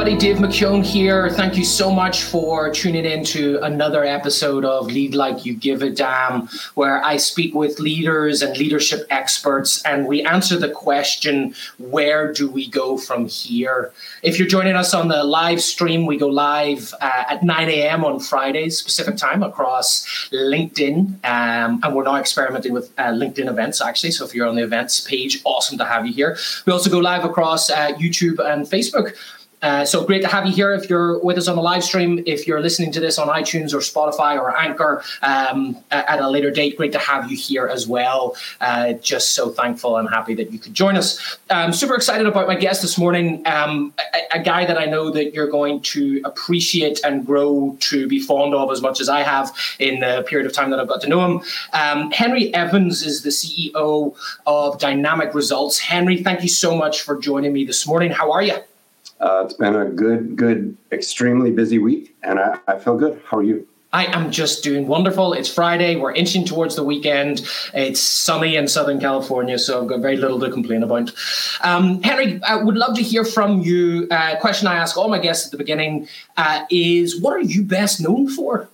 everybody, Dave McKeown here. Thank you so much for tuning in to another episode of Lead Like You Give a Damn, where I speak with leaders and leadership experts and we answer the question, where do we go from here? If you're joining us on the live stream, we go live at 9 a.m. on Fridays, Pacific time, across LinkedIn. And we're now experimenting with LinkedIn events, actually. So if you're on the events page, awesome to have you here. We also go live across YouTube and Facebook. So great to have you here if you're with us on the live stream. If you're listening to this on iTunes or Spotify or Anchor at a later date, great to have you here as well. Just so thankful and happy that you could join us. Super excited about my guest this morning, a guy that I know that you're going to appreciate and grow to be fond of as much as I have in the period of time that I've got to know him. Henry Evans is the CEO of Dynamic Results. Henry, thank you so much for joining me this morning. How are you? It's been a good, extremely busy week, and I feel good. How are you? I am just doing wonderful. It's Friday. We're inching towards the weekend. It's sunny in Southern California, so I've got very little to complain about. Henry, I would love to hear from you. A question I ask all my guests at the beginning is, what are you best known for?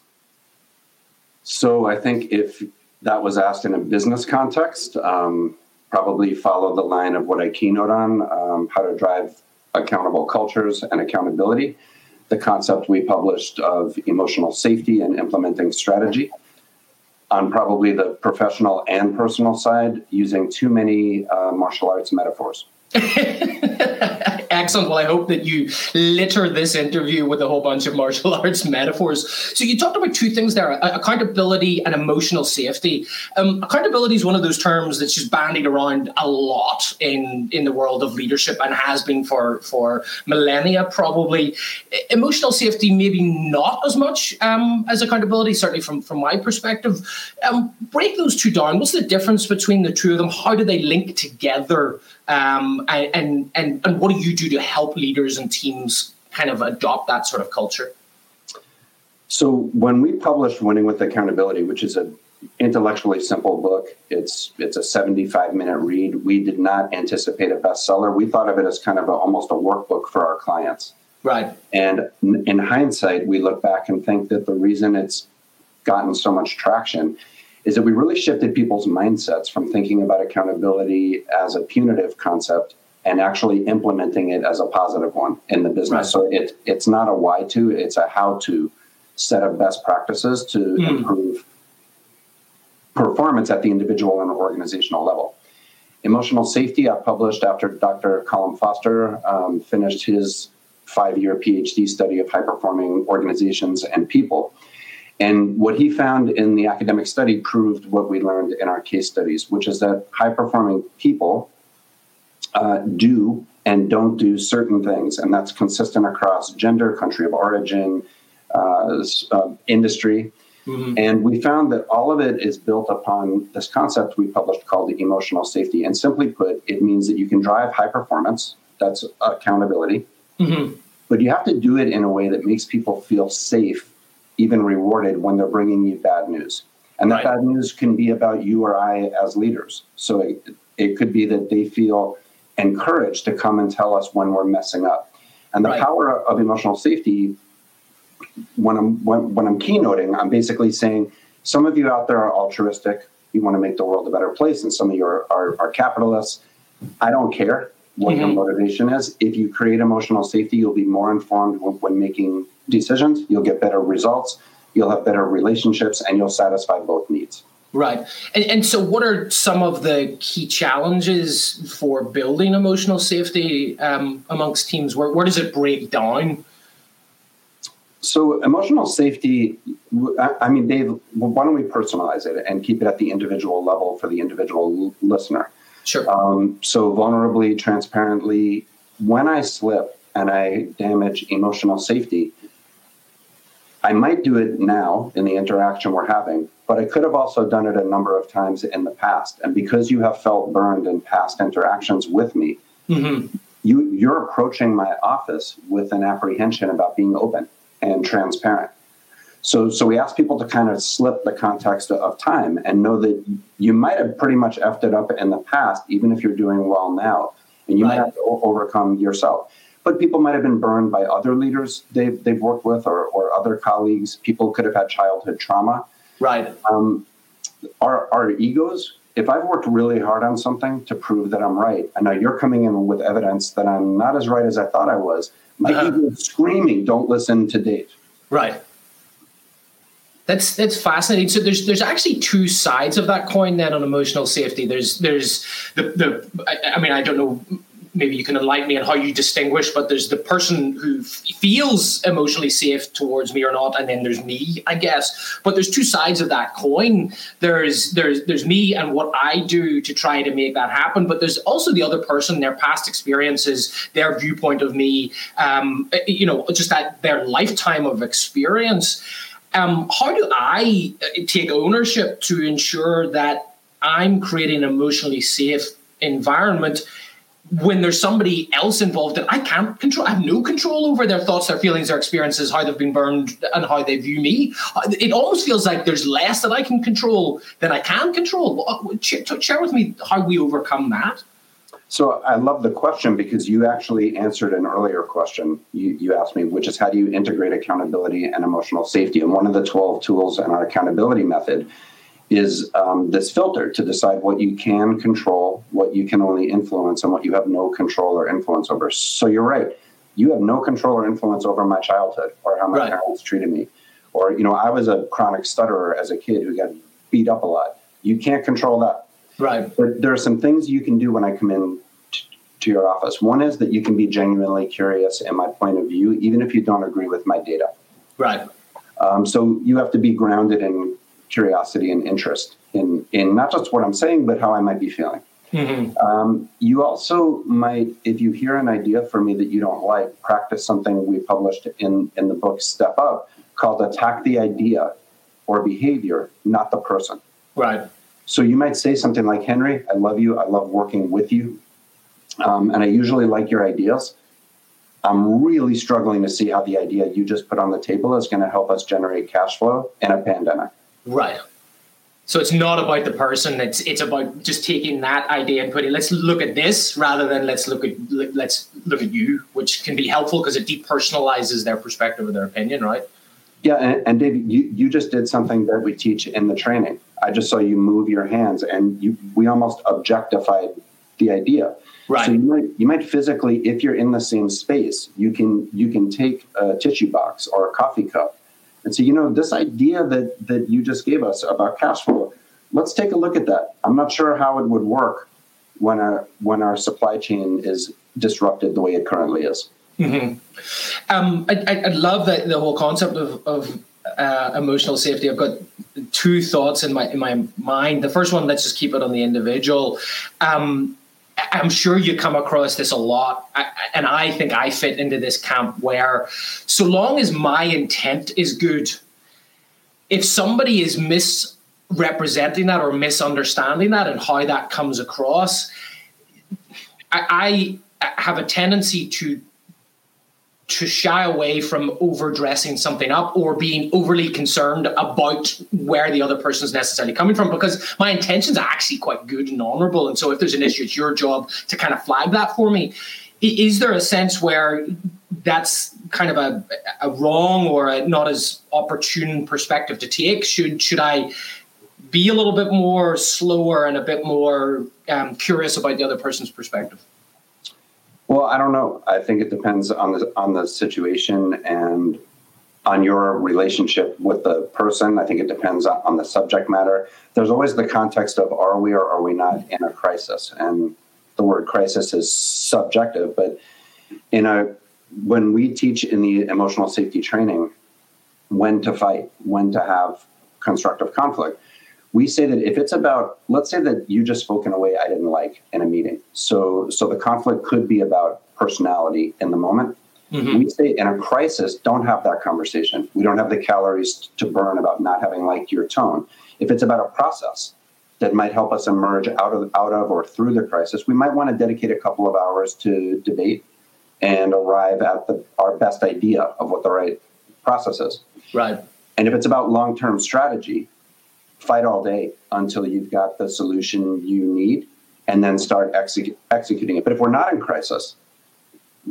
So I think if that was asked in a business context, probably follow the line of what I keynote on, how to drive accountable cultures and accountability, the concept we published of emotional safety and implementing strategy. On probably the professional and personal side, using too many martial arts metaphors. Excellent. Well, I hope that you litter this interview with a whole bunch of martial arts metaphors. So you talked about two things there, accountability and emotional safety. Accountability is one of those terms that's just bandied around a lot in the world of leadership and has been for millennia, probably. Emotional safety, maybe not as much as accountability, certainly from my perspective. Break those two down. What's the difference between the two of them? How do they link together? And what do you do to help leaders and teams kind of adopt that sort of culture? So when we published Winning with Accountability, which is an intellectually simple book, it's a 75-minute read. We did not anticipate a bestseller. We thought of it as kind of almost a workbook for our clients. Right. And in hindsight, we look back and think that the reason it's gotten so much traction is that we really shifted people's mindsets from thinking about accountability as a punitive concept and actually implementing it as a positive one in the business. Right. So it's not a why to, it's a how to set of best practices to improve performance at the individual and organizational level. Emotional safety, I published after Dr. Colin Foster finished his 5-year PhD study of high-performing organizations and people. And what he found in the academic study proved what we learned in our case studies, which is that high-performing people do and don't do certain things. And that's consistent across gender, country of origin, industry. Mm-hmm. And we found that all of it is built upon this concept we published called the emotional safety. And simply put, it means that you can drive high performance. That's accountability. Mm-hmm. But you have to do it in a way that makes people feel safe, even rewarded when they're bringing you bad news. And that bad news can be about you or I as leaders. So it could be that they feel encouraged to come and tell us when we're messing up. And the power of emotional safety, when I'm keynoting, I'm basically saying, some of you out there are altruistic. You want to make the world a better place. And some of you are capitalists. I don't care what your motivation is. If you create emotional safety, you'll be more informed when making decisions. You'll get better results. You'll have better relationships, and you'll satisfy both needs. Right. And so what are some of the key challenges for building emotional safety amongst teams? Where does it break down? So emotional safety, I mean, Dave, why don't we personalize it and keep it at the individual level for the individual listener? Sure. So vulnerably, transparently, when I slip and I damage emotional safety, I might do it now in the interaction we're having, but I could have also done it a number of times in the past. And because you have felt burned in past interactions with me, you're approaching my office with an apprehension about being open and transparent. So we ask people to kind of slip the context of time and know that you might have pretty much effed it up in the past, even if you're doing well now, and you might have to overcome yourself. but people might have been burned by other leaders they've worked with or other colleagues. People could have had childhood trauma. Right. Our egos, if I've worked really hard on something to prove that I'm right, and now you're coming in with evidence that I'm not as right as I thought I was, my ego is screaming, don't listen to Dave. Right. That's fascinating. So there's actually two sides of that coin then on emotional safety. There's I don't know, maybe you can enlighten me on how you distinguish, but there's the person who feels emotionally safe towards me or not, and then there's me, I guess. But there's two sides of that coin. There's me and what I do to try to make that happen, but there's also the other person, their past experiences, their viewpoint of me, just that their lifetime of experience. How do I take ownership to ensure that I'm creating an emotionally safe environment when there's somebody else involved that I can't control? I have no control over their thoughts, their feelings, their experiences, how they've been burned and how they view me. It almost feels like there's less that I can control than I can control. Share with me how we overcome that. So I love the question because you actually answered an earlier question you asked me, which is how do you integrate accountability and emotional safety? And one of the 12 tools in our accountability method is this filter to decide what you can control, what you can only influence, and what you have no control or influence over. So you're right. You have no control or influence over my childhood or how my parents treated me. Or, I was a chronic stutterer as a kid who got beat up a lot. You can't control that. Right. But there are some things you can do when I come in to your office. One is that you can be genuinely curious in my point of view, even if you don't agree with my data. Right. So you have to be grounded in curiosity and interest in not just what I'm saying, but how I might be feeling. Mm-hmm. You also might, if you hear an idea from me that you don't like, practice something we published in the book Step Up called Attack the Idea or Behavior, not the person. Right. So you might say something like, Henry, I love you. I love working with you. And I usually like your ideas. I'm really struggling to see how the idea you just put on the table is going to help us generate cash flow in a pandemic. Right. So it's not about the person. It's about just taking that idea and putting, let's look at this rather than let's look at you, which can be helpful because it depersonalizes their perspective or their opinion, right? Yeah, and David, you just did something that we teach in the training. I just saw you move your hands, and we almost objectified the idea. Right. So you might physically, if you're in the same space, you can take a tissue box or a coffee cup and say, this idea that you just gave us about cash flow, let's take a look at that. I'm not sure how it would work when our supply chain is disrupted the way it currently is. Mm-hmm. I love the whole concept of emotional safety. I've got two thoughts in my mind. The first one, let's just keep it on the individual. I'm sure you come across this a lot, and I think I fit into this camp where so long as my intent is good, if somebody is misrepresenting that or misunderstanding that and how that comes across, I have a tendency to shy away from overdressing something up or being overly concerned about where the other person is necessarily coming from, because my intentions are actually quite good and honorable. And so if there's an issue, it's your job to kind of flag that for me. Is there a sense where that's kind of a wrong or a not as opportune perspective to take? Should I be a little bit more slower and a bit more curious about the other person's perspective? Well, I don't know. I think it depends on the situation and on your relationship with the person. I think it depends on the subject matter. There's always the context of are we or are we not in a crisis? And the word crisis is subjective, but when we teach in the emotional safety training when to fight, when to have constructive conflict, we say that if it's about, let's say that you just spoke in a way I didn't like in a meeting. So the conflict could be about personality in the moment. Mm-hmm. We say in a crisis, don't have that conversation. We don't have the calories to burn about not having liked your tone. If it's about a process that might help us emerge out of or through the crisis, we might want to dedicate a couple of hours to debate and arrive at our best idea of what the right process is. Right. And if it's about long-term strategy, fight all day until you've got the solution you need and then start executing it. But if we're not in crisis,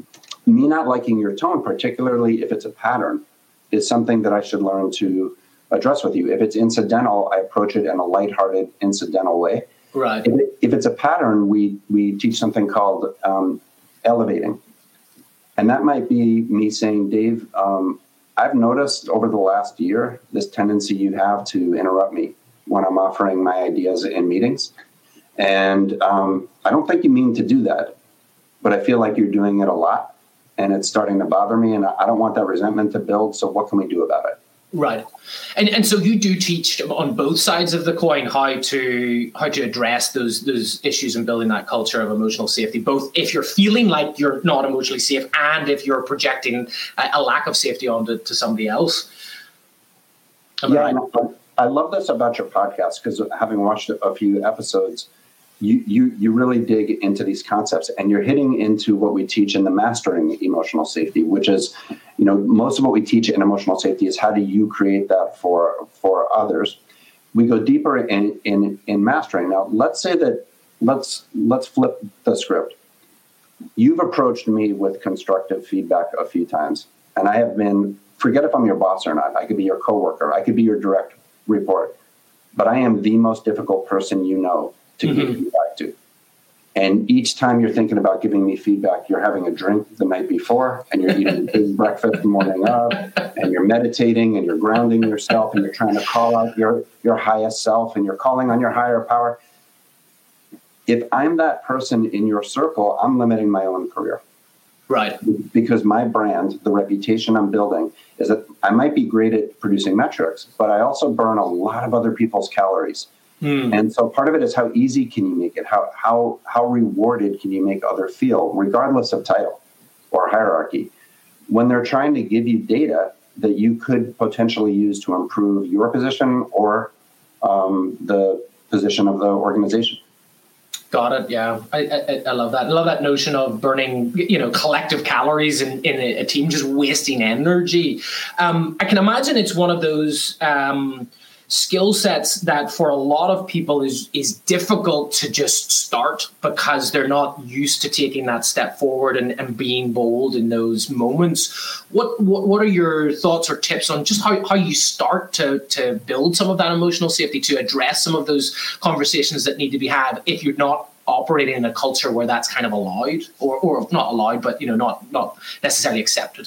me not liking your tone, particularly if it's a pattern, is something that I should learn to address with you. If it's incidental, I approach it in a lighthearted, incidental way. Right. If it's a pattern, we teach something called elevating. And that might be me saying, Dave, I've noticed over the last year this tendency you have to interrupt me when I'm offering my ideas in meetings. And I don't think you mean to do that, but I feel like you're doing it a lot and it's starting to bother me, and I don't want that resentment to build. So what can we do about it? Right. And so you do teach on both sides of the coin how to address those issues and building that culture of emotional safety, both if you're feeling like you're not emotionally safe and if you're projecting a lack of safety onto somebody else. Right? I love this about your podcast, because having watched a few episodes, you really dig into these concepts, and you're hitting into what we teach in the Mastering Emotional Safety, which is, most of what we teach in emotional safety is how do you create that for others. We go deeper in mastering. Now, let's say that let's flip the script. You've approached me with constructive feedback a few times, and I have been, forget if I'm your boss or not, I could be your coworker, I could be your direct report, but I am the most difficult person to give feedback to. And each time you're thinking about giving me feedback, you're having a drink the night before, and you're eating a big breakfast the morning of, and you're meditating, and you're grounding yourself, and you're trying to call out your highest self, and you're calling on your higher power. If I'm that person in your circle, I'm limiting my own career. Right. Because my brand, the reputation I'm building, is that I might be great at producing metrics, but I also burn a lot of other people's calories. And so part of it is how easy can you make it? How rewarded can you make others feel, regardless of title or hierarchy, when they're trying to give you data that you could potentially use to improve your position or the position of the organization. Got it. Yeah, I love that. I love that notion of burning, collective calories in a team, just wasting energy. I can imagine it's one of those skill sets that for a lot of people is difficult to just start because they're not used to taking that step forward and being bold in those moments. What are your thoughts or tips on just how you start to build some of that emotional safety, to address some of those conversations that need to be had if you're not operating in a culture where that's kind of allowed or not allowed, but not necessarily accepted?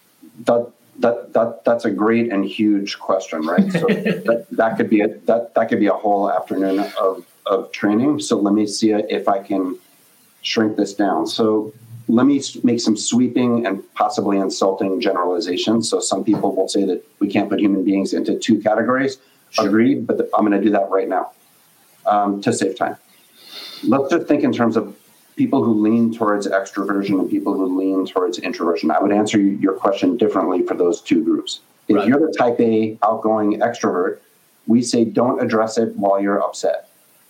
That's a great and huge question, right? So that could be a whole afternoon of training. So let me see if I can shrink this down. So let me make some sweeping and possibly insulting generalizations. So some people will say that we can't put human beings into two categories. Sure. Agreed, but I'm going to do that right now to save time. Let's just think in terms of people who lean towards extroversion and people who lean towards introversion. I would answer your question differently for those two groups. If Right. You're the type A outgoing extrovert, we say don't address it while you're upset.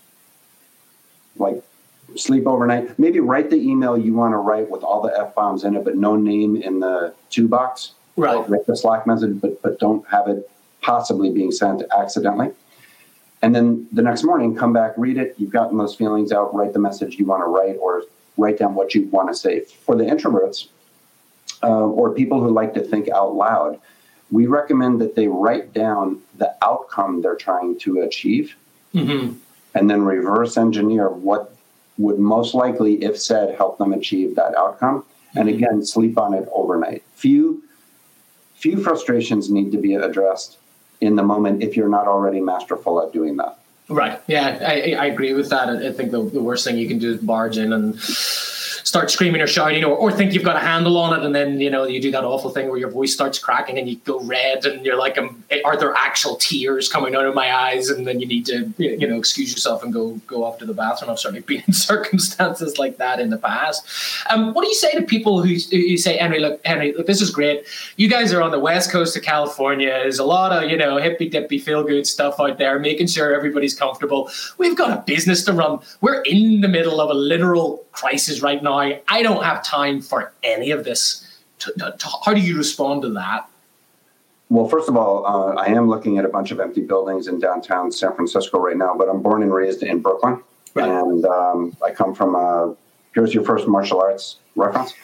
Like sleep overnight. Maybe write the email you want to write with all the F-bombs in it, but no name in the to box. Right. Or write the Slack message, but don't have it possibly being sent accidentally. And then the next morning, come back, read it. You've gotten those feelings out, write the message you want to write, or write down what you want to say. For the introverts or people who like to think out loud, we recommend that they write down the outcome they're trying to achieve and then reverse engineer what would most likely, if said, help them achieve that outcome. And again, sleep on it overnight. Few frustrations need to be addressed in the moment if you're not already masterful at doing that. Right. Yeah, I agree with that. I think the worst thing you can do is barge in and start screaming or shouting or think you've got a handle on it. And then, you do that awful thing where your voice starts cracking and you go red and you're like, are there actual tears coming out of my eyes? And then you need to, excuse yourself and go off to the bathroom. I've certainly been in circumstances like that in the past. What do you say to people who say, Henry, look, this is great. You guys are on the west coast of California. There's a lot of, hippy dippy feel good stuff out there, making sure everybody's comfortable. We've got a business to run. We're in the middle of a literal crisis right now. I don't have time for any of this. How do you respond to that? Well, first of all, I am looking at a bunch of empty buildings in downtown San Francisco right now, but I'm born and raised in Brooklyn. Right. And I come from a Here's your first martial arts reference.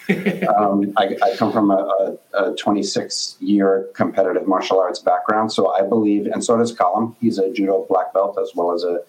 I come from a 26-year competitive martial arts background, so I believe, and so does Colin. He's a judo black belt as well as a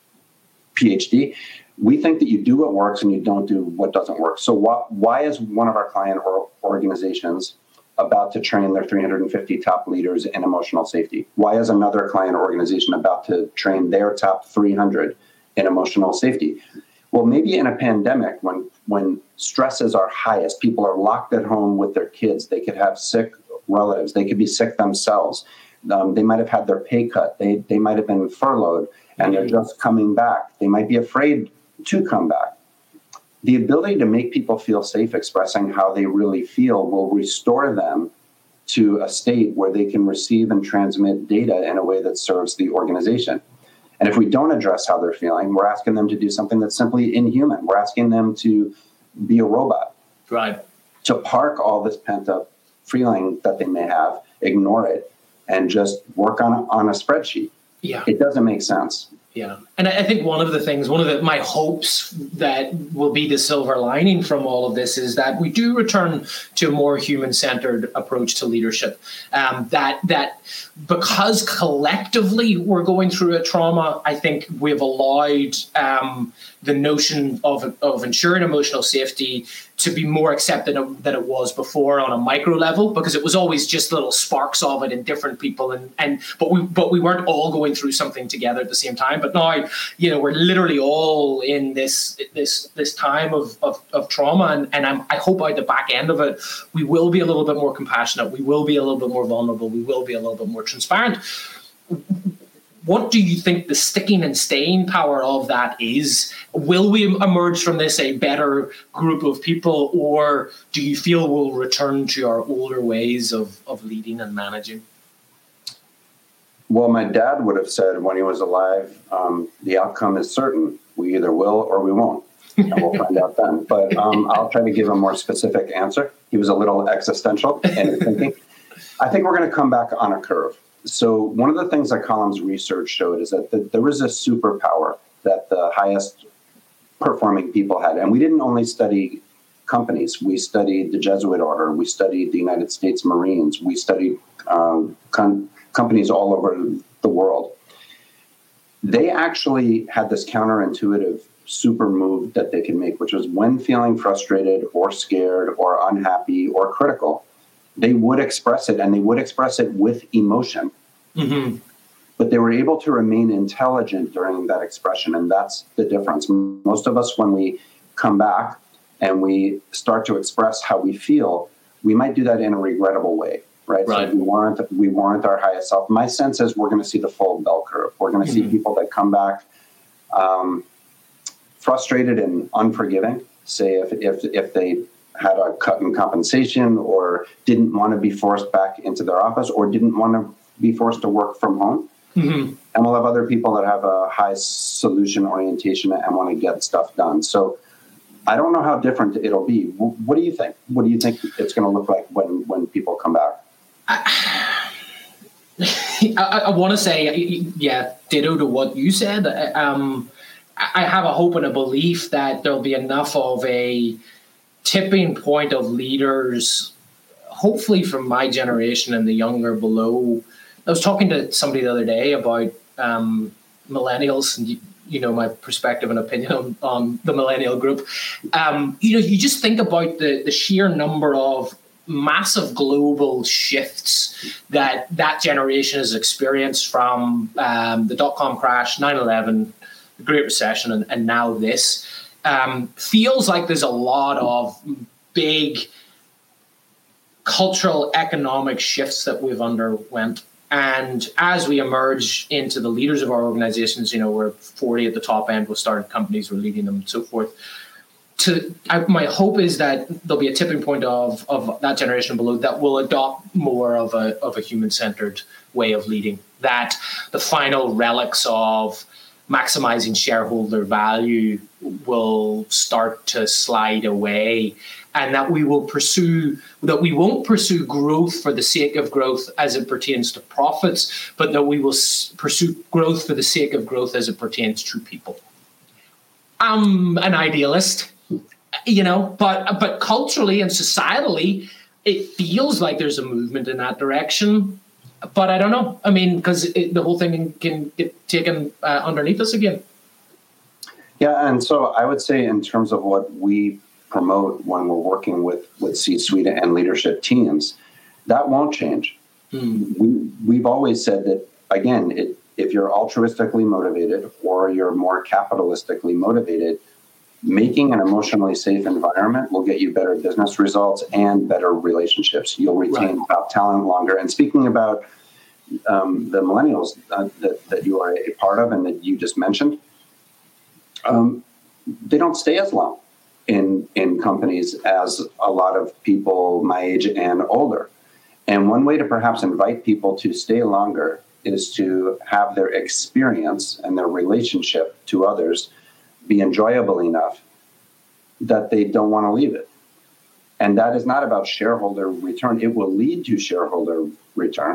PhD. We think that you do what works and you don't do what doesn't work. So why is one of our client organizations about to train their 350 top leaders in emotional safety? Why is another client organization about to train their top 300 in emotional safety? Well, maybe in a pandemic, when stresses are highest, people are locked at home with their kids, they could have sick relatives, they could be sick themselves, they might have had their pay cut, they might have been furloughed, and they're just coming back. They might be afraid to come back. The ability to make people feel safe expressing how they really feel will restore them to a state where they can receive and transmit data in a way that serves the organization. And if we don't address how they're feeling, we're asking them to do something that's simply inhuman. We're asking them to be a robot. Right. To park all this pent-up feeling that they may have, ignore it, and just work on a spreadsheet. Yeah. It doesn't make sense. Yeah. And I think one of my hopes that will be the silver lining from all of this is that we do return to a more human-centered approach to leadership. That because collectively we're going through a trauma, I think we've allowed the notion of ensuring emotional safety to be more accepted than it was before on a micro level, because it was always just little sparks of it in different people, but we weren't all going through something together at the same time. But now, we're literally all in this time of trauma, and I hope out the back end of it, we will be a little bit more compassionate, we will be a little bit more vulnerable, we will be a little bit more transparent. What do you think the sticking and staying power of that is? Will we emerge from this a better group of people, or do you feel we'll return to our older ways of leading and managing? Well, my dad would have said when he was alive, the outcome is certain. We either will or we won't. And we'll find out then. But I'll try to give a more specific answer. He was a little existential in his thinking. I think we're going to come back on a curve. So one of the things that Colin's research showed is that there was a superpower that the highest performing people had. And we didn't only study companies. We studied the Jesuit order. We studied the United States Marines. We studied companies all over the world. They actually had this counterintuitive super move that they can make, which was when feeling frustrated or scared or unhappy or critical, they would express it, and they would express it with emotion. Mm-hmm. But they were able to remain intelligent during that expression, and that's the difference. Most of us, when we come back and we start to express how we feel, we might do that in a regrettable way, right? So we warrant our highest self. My sense is we're going to see the full bell curve. We're going to see people that come back frustrated and unforgiving, say if they had a cut in compensation or didn't want to be forced back into their office or didn't want to be forced to work from home. Mm-hmm. And we'll have other people that have a high solution orientation and want to get stuff done. So I don't know how different it'll be. What do you think? What do you think it's going to look like when people come back? I want to say, yeah, ditto to what you said. I have a hope and a belief that there'll be enough of a tipping point of leaders, hopefully from my generation and the younger below. I was talking to somebody the other day about millennials, and you know my perspective and opinion on the millennial group. You just think about the sheer number of massive global shifts that generation has experienced from the dot-com crash, 9/11, the Great Recession, and now this. Feels like there's a lot of big cultural, economic shifts that we've underwent. And as we emerge into the leaders of our organizations, we're 40 at the top end, we've started companies, we're leading them and so forth. My hope is that there'll be a tipping point of that generation below that will adopt more of a human-centered way of leading, that the final relics of maximizing shareholder value will start to slide away, and that we won't pursue growth for the sake of growth as it pertains to profits, but that we will pursue growth for the sake of growth as it pertains to people. I'm an idealist. but culturally and societally, it feels like there's a movement in that direction. But I don't know. I mean, because the whole thing can get taken underneath us again. Yeah, and so I would say in terms of what we promote when we're working with C-suite and leadership teams, that won't change. We've always said that, again, if you're altruistically motivated or you're more capitalistically motivated, making an emotionally safe environment will get you better business results and better relationships. You'll retain top talent longer. And speaking about the millennials that you are a part of and that you just mentioned, they don't stay as long in companies as a lot of people my age and older. And one way to perhaps invite people to stay longer is to have their experience and their relationship to others be enjoyable enough that they don't want to leave it. And that is not about shareholder return. It will lead to shareholder return,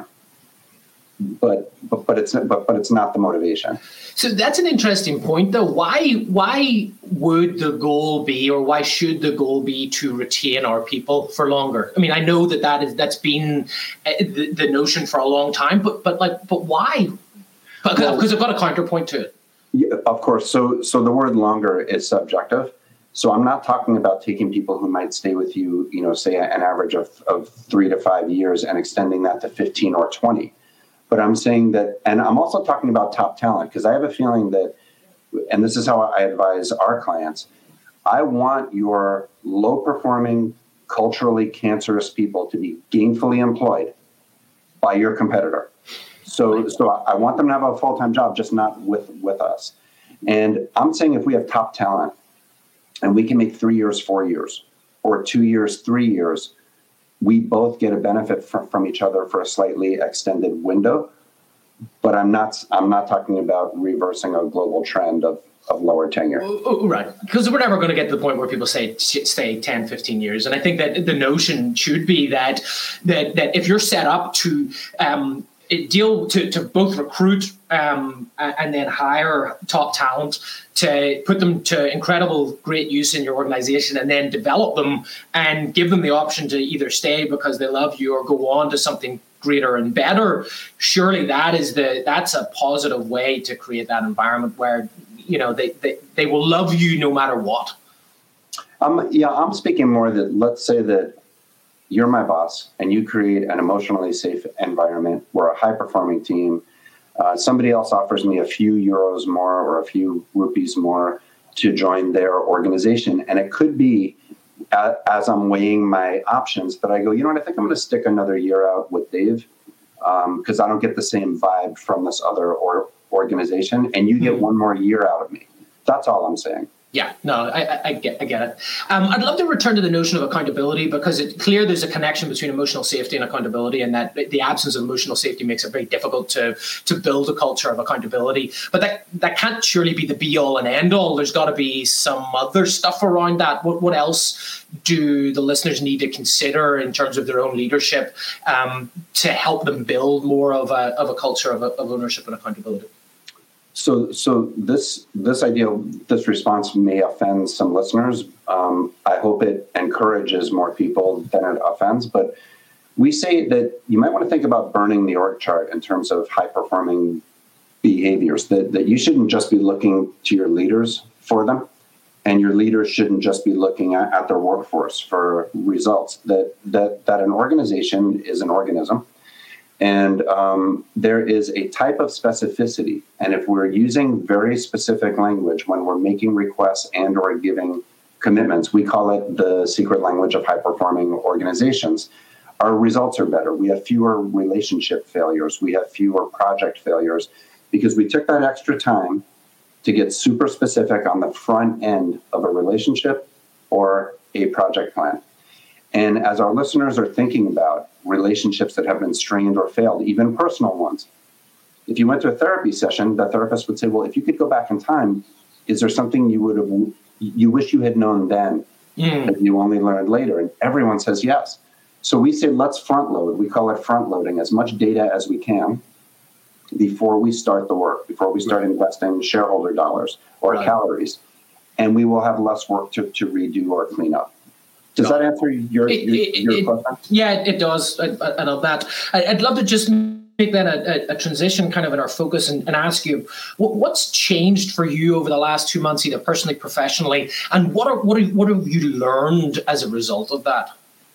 but it's not the motivation. So that's an interesting point, though. Why would the goal be, or why should the goal be, to retain our people for longer? I mean, I know that's been the notion for a long time, but why? Because I've got a counterpoint to it. Yeah, of course. So the word longer is subjective. So I'm not talking about taking people who might stay with you, say an average of 3 to 5 years and extending that to 15 or 20. But I'm saying that, and I'm also talking about top talent, because I have a feeling that, and this is how I advise our clients, I want your low-performing, culturally cancerous people to be gainfully employed by your competitor. So I want them to have a full-time job, just not with us. And I'm saying if we have top talent and we can make 3 years, 4 years, or 2 years, 3 years, we both get a benefit from each other for a slightly extended window. But I'm not talking about reversing a global trend of lower tenure. Right. Because we're never going to get to the point where people say stay 10, 15 years. And I think that the notion should be that if you're set up to deal to both recruit and then hire top talent, to put them to incredible great use in your organization, and then develop them and give them the option to either stay because they love you or go on to something greater and better, surely that's a positive way to create that environment where they will love you no matter what. I'm speaking more that, let's say that you're my boss and you create an emotionally safe environment. We're a high-performing team. Somebody else offers me a few euros more or a few rupees more to join their organization. And it could be, as I'm weighing my options, that I go, I think I'm going to stick another year out with Dave because I don't get the same vibe from this other organization. And you get one more year out of me. That's all I'm saying. Yeah, no, I get it. I'd love to return to the notion of accountability, because it's clear there's a connection between emotional safety and accountability, and that the absence of emotional safety makes it very difficult to build a culture of accountability. But that can't surely be the be-all and end-all. There's got to be some other stuff around that. What else do the listeners need to consider in terms of their own leadership to help them build more of a culture of ownership and accountability? So this idea, this response may offend some listeners. I hope it encourages more people than it offends. But we say that you might want to think about burning the org chart in terms of high-performing behaviors, that you shouldn't just be looking to your leaders for them, and your leaders shouldn't just be looking at their workforce for results, that an organization is an organism. And there is a type of specificity. And if we're using very specific language when we're making requests and or giving commitments, we call it the secret language of high-performing organizations. Our results are better. We have fewer relationship failures. We have fewer project failures because we took that extra time to get super specific on the front end of a relationship or a project plan. And as our listeners are thinking about relationships that have been strained or failed, even personal ones, if you went to a therapy session, the therapist would say, well, if you could go back in time, is there something you wish you had known then that you only learned later? And everyone says yes. So we say, let's front load. We call it front loading, as much data as we can before we start the work, before we start investing shareholder dollars or calories. and we will have less work to redo or clean up. Does that answer your question? Yeah, it does. I love that. I'd love to just make that a transition kind of in our focus and ask you, what's changed for you over the last 2 months, either personally, professionally, and what have you learned as a result of that?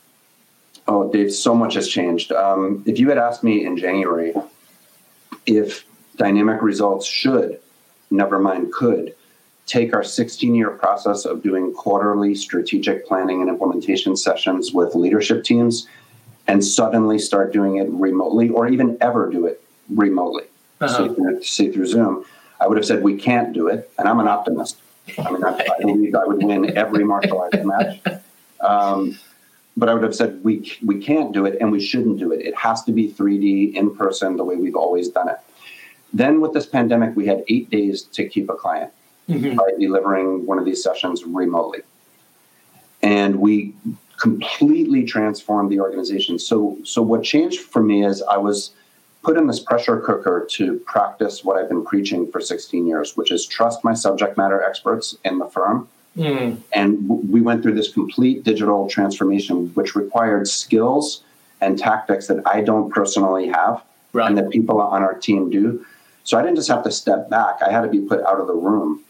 Oh, Dave, so much has changed. If you had asked me in January if Dynamic Results should, never mind could, take our 16-year process of doing quarterly strategic planning and implementation sessions with leadership teams and suddenly start doing it remotely, or even ever do it remotely, so you can see through Zoom, I would have said we can't do it, and I'm an optimist. I mean, I believe I would win every martial arts match. But I would have said we can't do it, and we shouldn't do it. It has to be 3D in person the way we've always done it. Then with this pandemic, we had 8 days to keep a client by delivering one of these sessions remotely. And we completely transformed the organization. So what changed for me is I was put in this pressure cooker to practice what I've been preaching for 16 years, which is trust my subject matter experts in the firm. And we went through this complete digital transformation, which required skills and tactics that I don't personally have, and that people on our team do. So I didn't just have to step back. I had to be put out of the room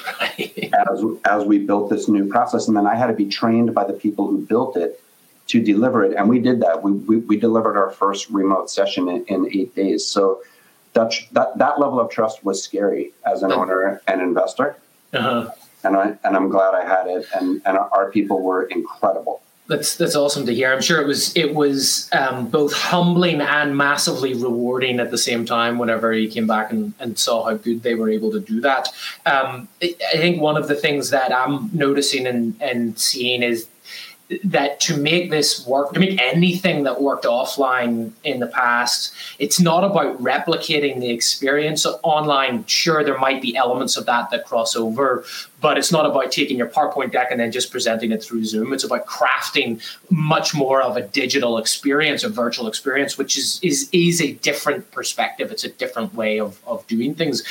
as we built this new process. And then I had to be trained by the people who built it to deliver it. And we did that. We delivered our first remote session in 8 days. So that level of trust was scary as an owner and investor. And I'm glad I had it. And our people were incredible. That's awesome to hear. I'm sure it was both humbling and massively rewarding at the same time whenever you came back and saw how good they were able to do that. I think one of the things that I'm noticing and seeing is that to make this work, to make anything that worked offline in the past, it's not about replicating the experience online. Sure, there might be elements of that cross over, but it's not about taking your PowerPoint deck and then just presenting it through Zoom. It's about crafting much more of a digital experience, a virtual experience, which is a different perspective. It's a different way of doing things.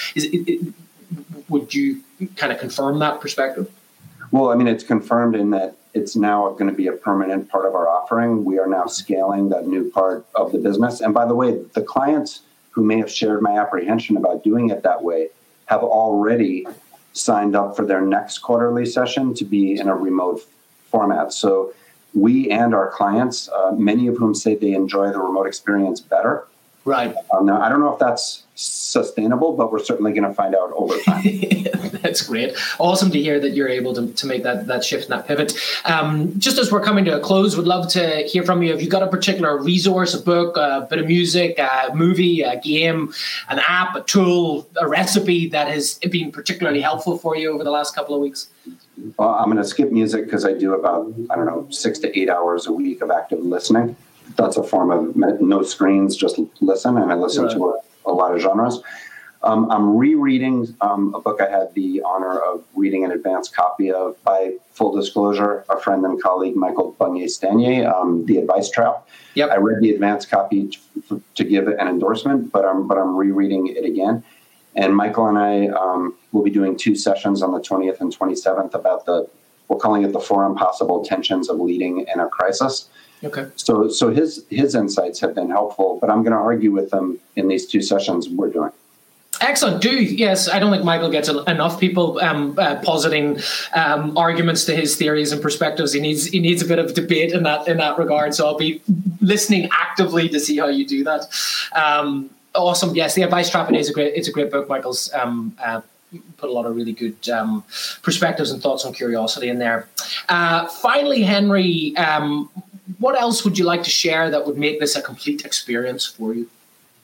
Would you kind of confirm that perspective? Well, I mean, it's confirmed in that it's now going to be a permanent part of our offering. We are now scaling that new part of the business. And by the way, the clients who may have shared my apprehension about doing it that way have already signed up for their next quarterly session to be in a remote format. So we and our clients, many of whom say they enjoy the remote experience better. Right. Now, I don't know if that's sustainable, but we're certainly going to find out over time. That's great. Awesome to hear that you're able to make that shift and that pivot. Just as we're coming to a close, would love to hear from you. Have you got a particular resource, a book, a bit of music, a movie, a game, an app, a tool, a recipe that has been particularly helpful for you over the last couple of weeks? Well, I'm going to skip music because I do about, 6 to 8 hours a week of active listening. That's a form of no screens, just listen, and I listen to a lot of genres. I'm rereading a book I had the honor of reading an advanced copy of, by full disclosure, a friend and colleague, Michael Bonier-Stanier, The Advice Trap. Yep. I read the advanced copy to give it an endorsement, but I'm rereading it again. And Michael and I will be doing 2 sessions on the 20th and 27th about we're calling it the 4 impossible tensions of leading in a crisis. Okay. So his insights have been helpful, but I'm going to argue with them in these 2 sessions we're doing. Excellent. Yes, I don't think Michael gets enough people positing arguments to his theories and perspectives. He needs a bit of debate in that regard. So I'll be listening actively to see how you do that. Awesome. Yes, The Advice Trap. It's a great book. Michael's put a lot of really good perspectives and thoughts on curiosity in there. Finally, Henry, what else would you like to share that would make this a complete experience for you?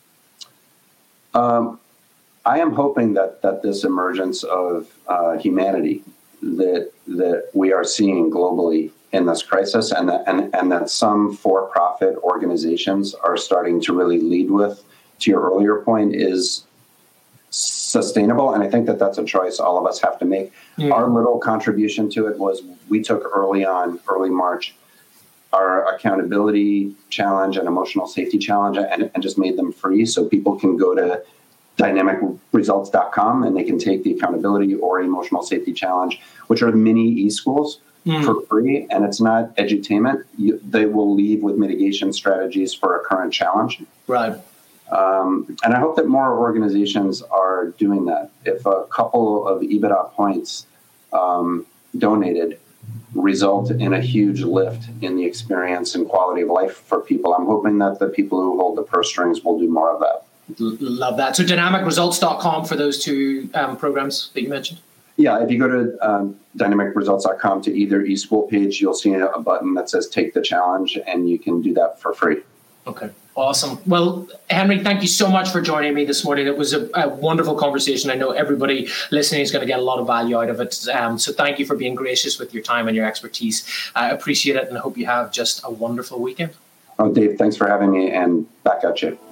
I am hoping that this emergence of humanity that we are seeing globally in this crisis, and that some for-profit organizations are starting to really lead with, to your earlier point, is sustainable. And I think that that's a choice all of us have to make. Our little contribution to it was we took early March, our accountability challenge and emotional safety challenge and just made them free so people can go to dynamicresults.com, and they can take the accountability or emotional safety challenge, which are mini e-schools for free. And it's not edutainment. They will leave with mitigation strategies for a current challenge. Right. And I hope that more organizations are doing that. If a couple of EBITDA points donated result in a huge lift in the experience and quality of life for people, I'm hoping that the people who hold the purse strings will do more of that. Love that. So dynamicresults.com for those two programs that you mentioned? Yeah, if you go to dynamicresults.com to either eSchool page, you'll see a button that says Take the Challenge, and you can do that for free. Okay, awesome. Well, Henry, thank you so much for joining me this morning. It was a wonderful conversation. I know everybody listening is going to get a lot of value out of it. So thank you for being gracious with your time and your expertise. I appreciate it, and I hope you have just a wonderful weekend. Oh, Dave, thanks for having me, and back at you.